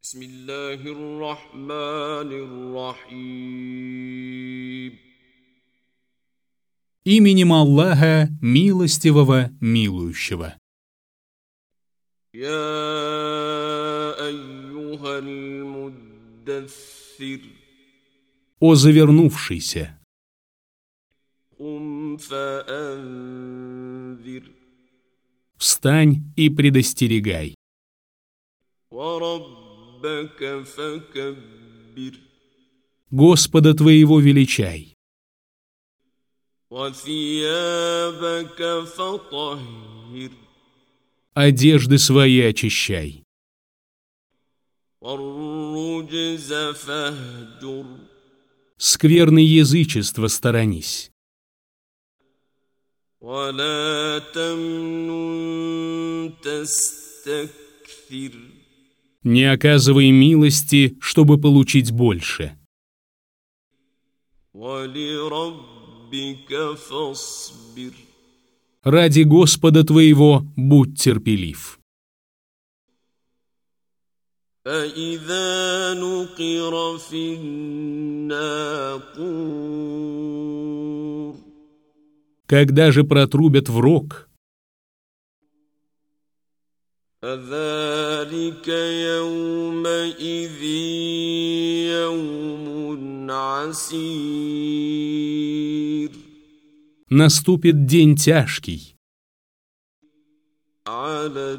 بسم الله الرحمن الرحيم. Именем Аллаха, милостивого, милующего. يا أيها المدثر О завернувшийся, قم فأنذر встань и предостерегай. وربك فكبر Господа твоего величай. وثيابك فطهر Одежды свои очищай. والرجز فاهجر Скверны язычества сторонись. ولا تمنن تستكثر Не оказывай милости, чтобы получить больше. ولربك فاصبر Ради Господа твоего будь терпелив. فإذا نقر في الناقور Когда же протрубят в рог, فذلك يومئذ يوم عسير наступит день тяжкий. على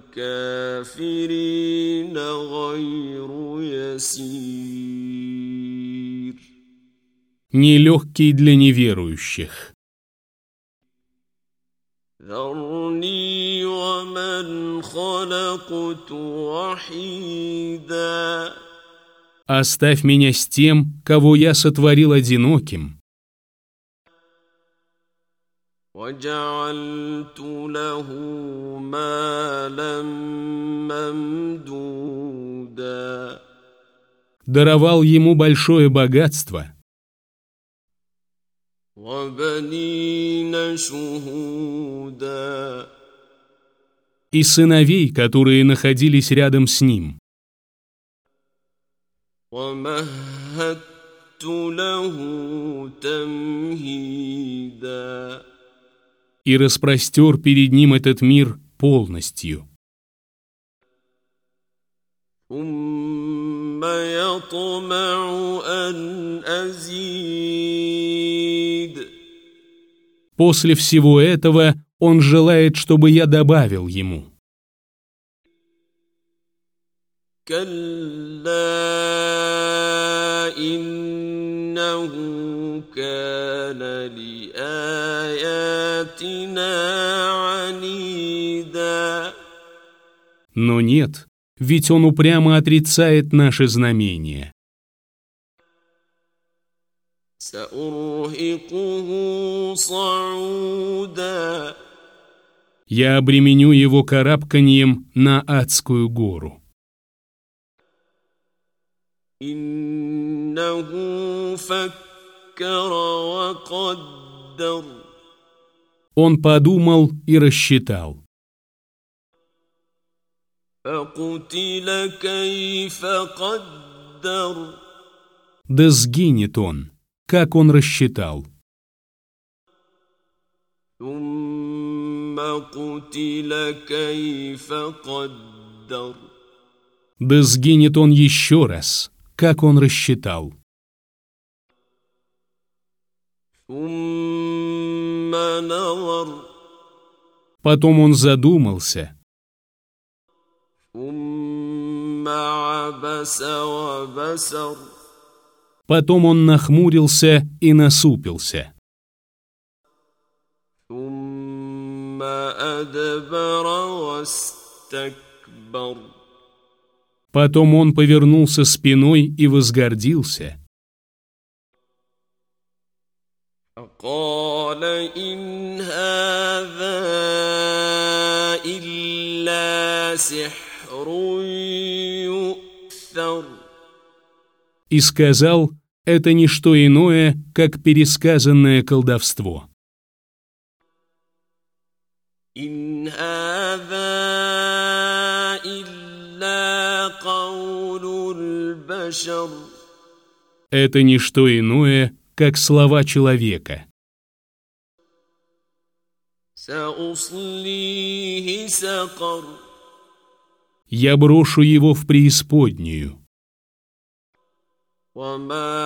الكافرين غير يسير Нелегкий для неверующих. ذرني ومن خلقت وحيدا Оставь меня с тем, кого я сотворил одиноким, وجعلت له مالا ممدودا даровал ему большое богатство وبنين شهودا и сыновей, которые находились рядом с ним. ومهدت له تمهيدا И распростер перед ним этот мир полностью. ثم يطمع أن أزيد После всего этого он желает, чтобы я добавил ему. كلا إنه كان لآياتنا عنيدا Но нет, ведь он упрямо отрицает наши знамения. سأرهقه صعودا Я обременю его карабканьем на адскую гору. إنه فكر وقدر Он подумал и рассчитал. فقتل كيف قدر Да сгинет он, как он рассчитал. ثم قتل كيف قدر Да сгинет он еще раз, как он рассчитал. ثم نظر Потом он задумался, ثم عبس وبسر потом он нахмурился и насупился. ثم أدبر واستكبر Потом он повернулся спиной и возгордился. قال إن هذا إلا سحر يؤثر И сказал, это не что иное, как пересказанное колдовство. إن هذا إلا قول قول البشر Это не что иное, как слова человека. سأصليه سقر Я брошу его в преисподнюю. وما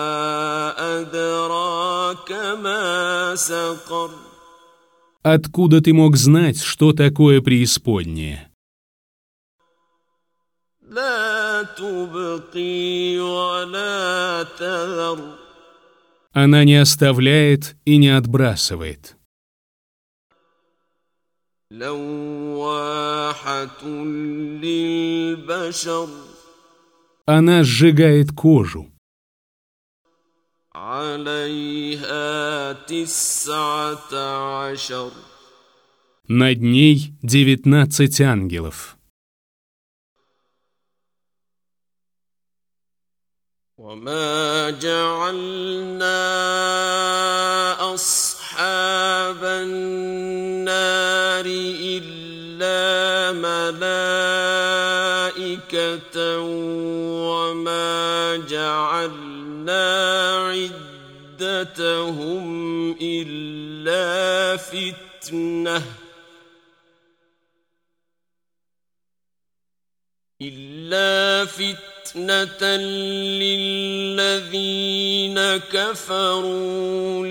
أدراك ما سقر Откуда ты мог знать, что такое преисподняя? لا تبقي ولا تذر Она не оставляет и не отбрасывает. لواحة للبشر Она сжигает кожу. عليها 19 Над ней 19 ангелов. وما جعلنا أصحاب النار إلا ملائكة وما جعلنا عدتهم إلا فتنة للذين كفروا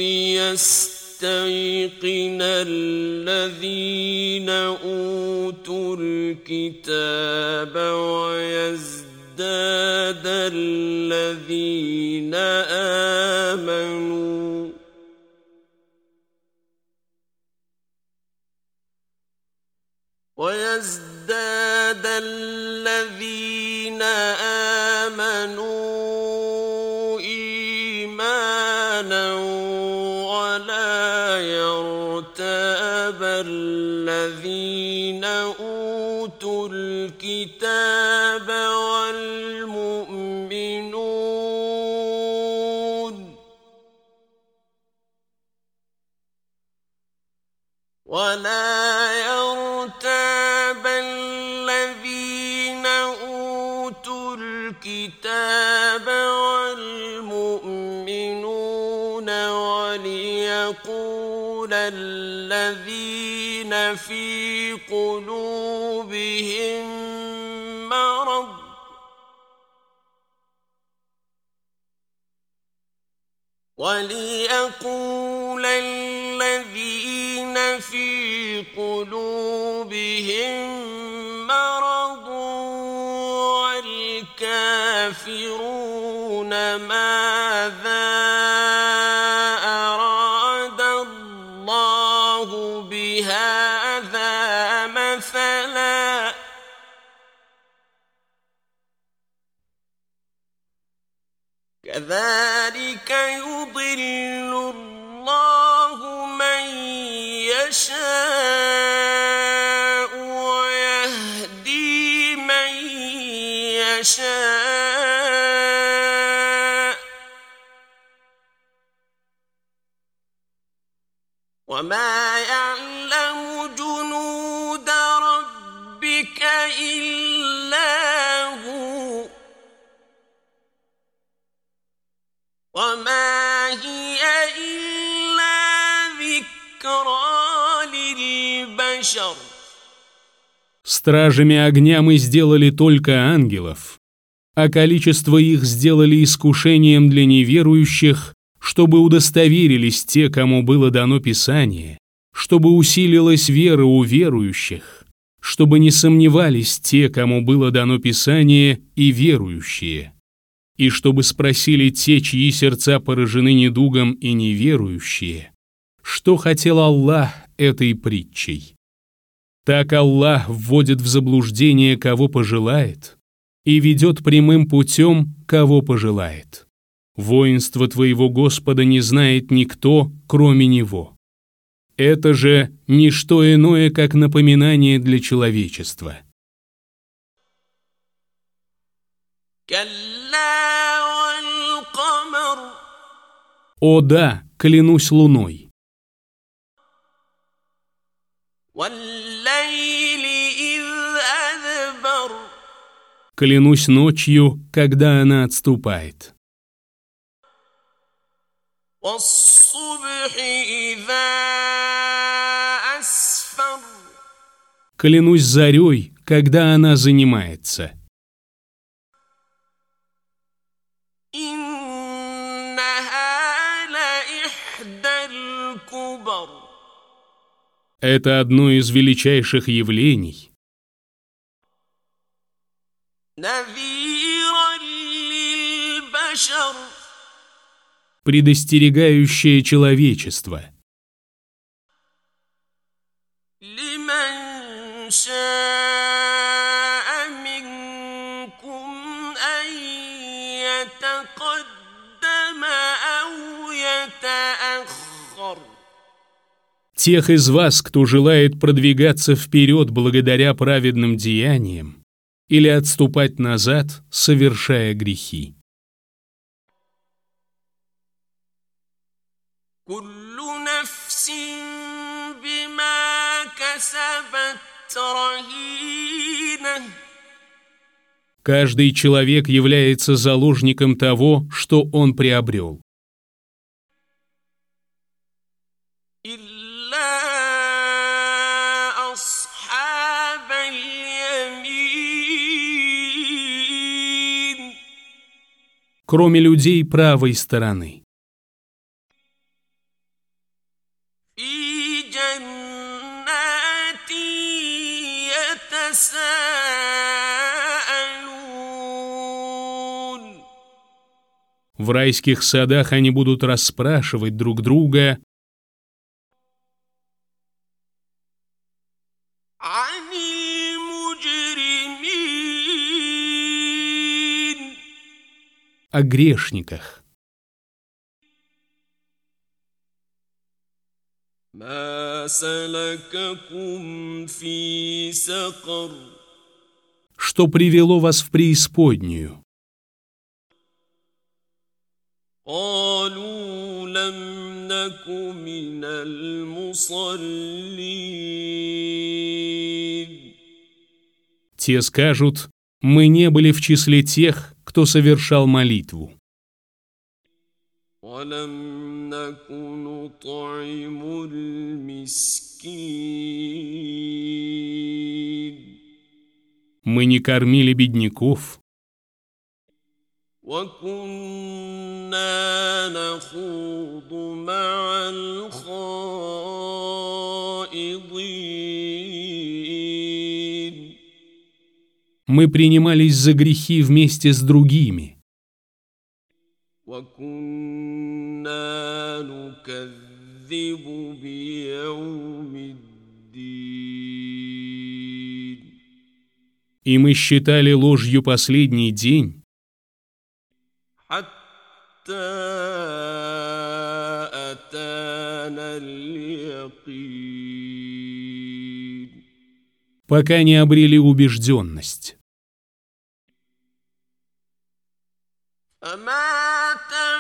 ليستيقن الذين أوتوا الكتاب ويزداد الذين آمنوا إيمانا ولا يرتاب الذين أوتوا الكتاب والمؤمنون وليقول الذين في قلوبهم مرض والكافرون ماذا أراد الله بهذا مثلا كذلك يضل الله من يشاء ويهدي من يشاء وما يعلم جنود ربك إلا هو وما هي إلا ذكرى للبشر. Стражами огня мы сделали только ангелов, а количество их сделали искушением для неверующих, чтобы удостоверились те, кому было дано Писание, чтобы усилилась вера у верующих, чтобы не сомневались те, кому было дано Писание, и верующие, и чтобы спросили те, чьи сердца поражены недугом и неверующие, что хотел Аллах этой притчей. Так Аллах вводит в заблуждение, кого пожелает, и ведет прямым путем, кого пожелает. Воинство твоего Господа не знает никто, кроме Него. Это же не что иное, как напоминание для человечества. О да, клянусь луной. Клянусь ночью, когда она отступает. والصبح إذا أسفر. Клянусь зарей, когда она занимается. إنها لإحدى الكبر. Это одно из величайших явлений, نذيرا للبشر. предостерегающее человечество. لمن شاء منكم أن يتقدم أو يتأخر. Тех из вас, кто желает продвигаться вперед благодаря праведным деяниям, или отступать назад, совершая грехи. كل نفس بما كسبت رهينة. Каждый человек является заложником того, что он приобрел. إلا أصحاب اليمين. Кроме людей правой стороны. في جنات يتساءلون. В райских садах они будут расспрашивать друг друга عن المجرمين. о грешниках. ما سلككم في سقر. Что привело вас в преисподнюю? قالوا لم نك من المصلين. Те скажут: мы не были в числе тех, кто совершал молитву. ولم نك نطعم المسكين. Мы не кормили бедняков. وكنا نخوض مع الخائضين. Мы принимались за грехи вместе с другими. وكنا نكذب بيوم الدين. И мы считали ложью последний день, حتى أتانا اليقين. пока не обрели убежденность. فما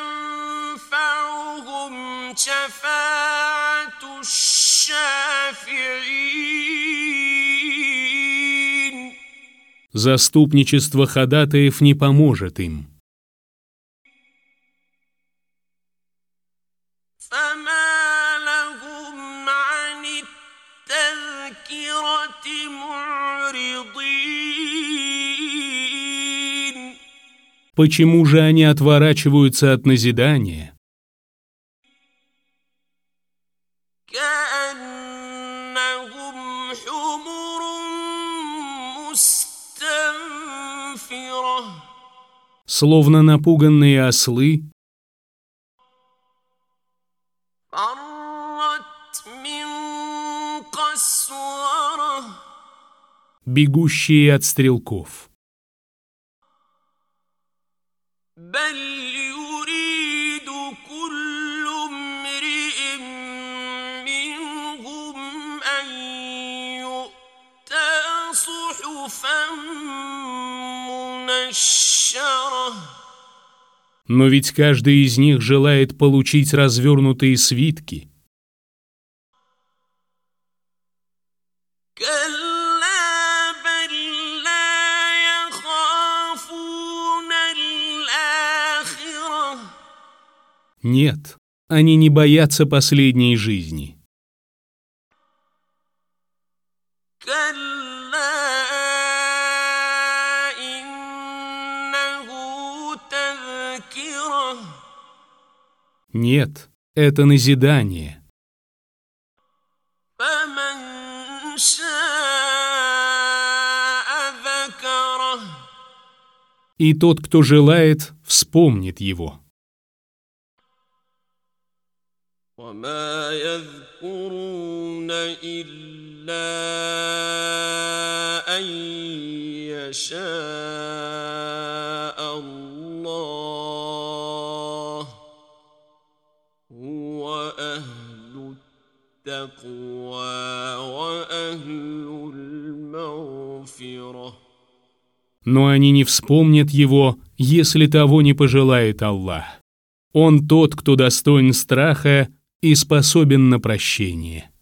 تنفعهم شفاعة الشافعين. Заступничество ходатаев не поможет им. فما لهم عن التذكرة معرضين. Почему же они отворачиваются от назидания? كأنهم حمر مستنفرة. Словно напуганные ослы, فرت من قسورة. бегущие от стрелков. بل يريد كل امرئ منهم أن يؤتى صحفا منشرة. Но ведь каждый из них желает получить развернутые свитки. كلا بل لا يخافون Нет, они не боятся последней жизни. كلا إنه تذكرة. Нет, это назидание. فمن شاء ذكره. И тот, кто желает, вспомнит его. وما يذكرون إلا أن يشاء الله هو أهل التقوى وأهل المغفرة. Но они не вспомнят его, если того не пожелает Аллах. Он тот, кто достоин страха и способен на прощение.